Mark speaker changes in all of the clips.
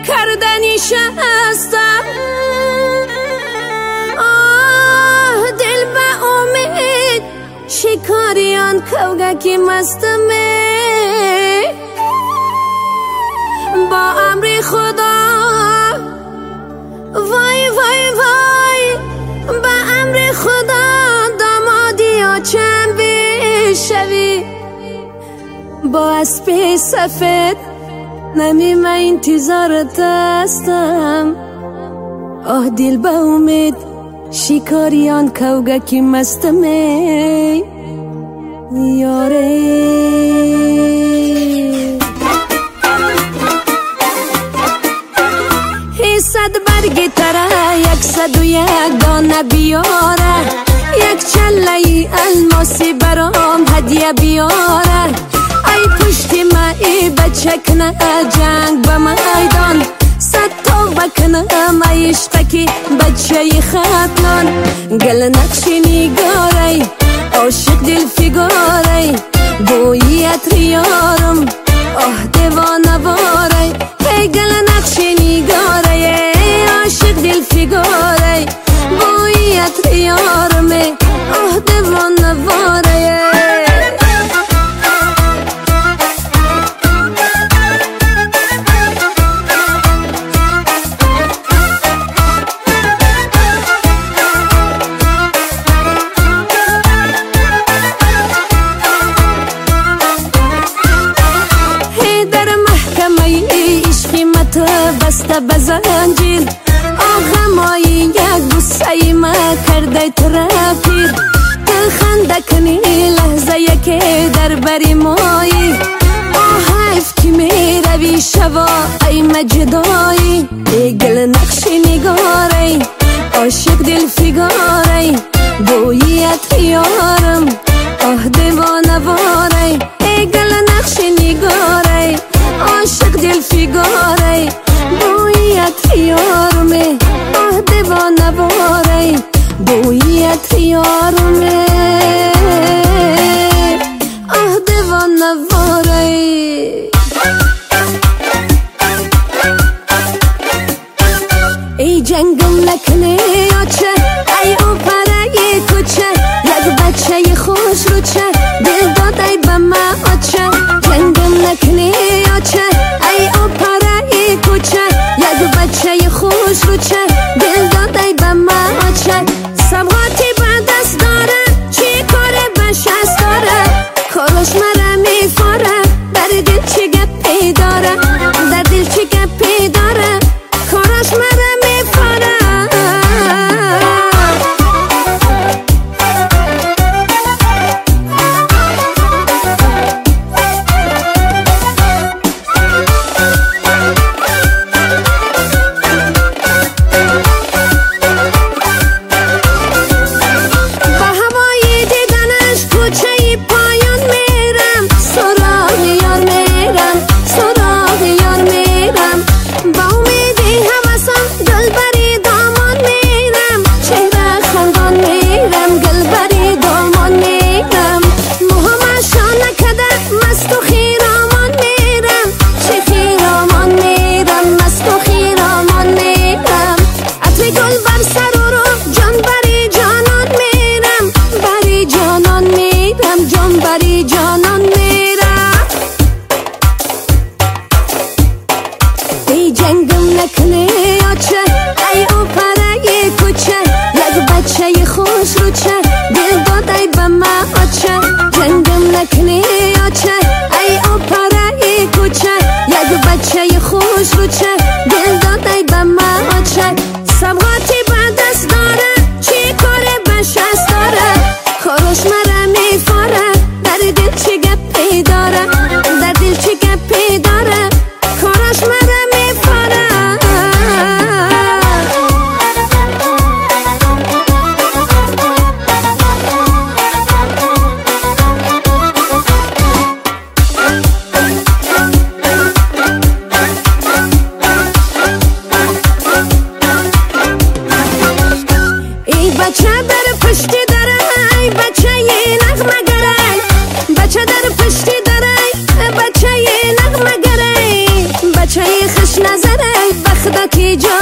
Speaker 1: کردنیش هستم. آه دل به امید شکاریان کوگکی مستمه، با امر خدا وای وای وای، با امر خدا دامادی ها چند بشوی، با اسب سفید نمی من انتظارت هستم. آه دل به امید شکاریان کوگکی مستمه یاره. صد برگ تره 101 دانه بیاره، یک چله الماسی برام هدیه بیاره. ای پشتی ما ای بچکنه جنگ به میدان، صد تا بکنه ای عشقکی بچه ختنان. گل نقش نگاره عاشق دل فگاره، بویت ریارم آه دیوانه واره. ای گل نقش نگاره عاشق دل فگاره، بویت ریارم آه دیوانه واره. بسته بزنجیر آغمایی یک بوسه ما کرده ترپید، خنده کنی لحظه یکی در بری مایی. آه حیف که می روی شوا ای مجدایی، ای گل نقش نگاره عاشق دل فگاره، بویت یارم آه دیوانه واره. ای گل نقش نگاره عاشق دل فگاره، بویت یارمه آه دیوانه واره، بویت یارمه آه دیوانه واره. ای جنگم نکنه آچه ای او پره کوچه، یک بچه خوش رو چه دل دادای به ما آچه. جنگم نکنه آچه ای او پره کوچه، یک بچه خوش رو چه دل دادای به ما آچه. سبغاتی به دست داره چی کاره بشست داره، کارش مرا میفاره در دل چی گپی داره، در دل چی گپی داره کارش مرا میفاره. جنگم نکنه آچه ای او پره کوچه، یک بچه خوش رو چه دل دادای به ما آچه. جنگم نکنه آچه ای او پره کوچه، یک بچه خوش رو چه دل دادای به ما آچه. سبغاتی به دست داره چی کاره بشست داره، کارش مرا میفاره در دل چی گپی داره، در دل چی گپی داره کارش مرا میفاره. ای بچه در پشتی داره ای بچه نغمه گره، بچه در پشتی داره بچه نغمه گره، بچه خوش نظره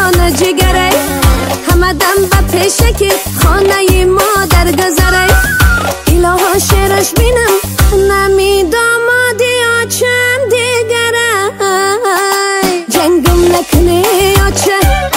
Speaker 1: جان جگره همه دم به پیشکی خانه ما در گذره الها شعرش بینم نمی دامادی آچم دیگره جنگم نکنه آچه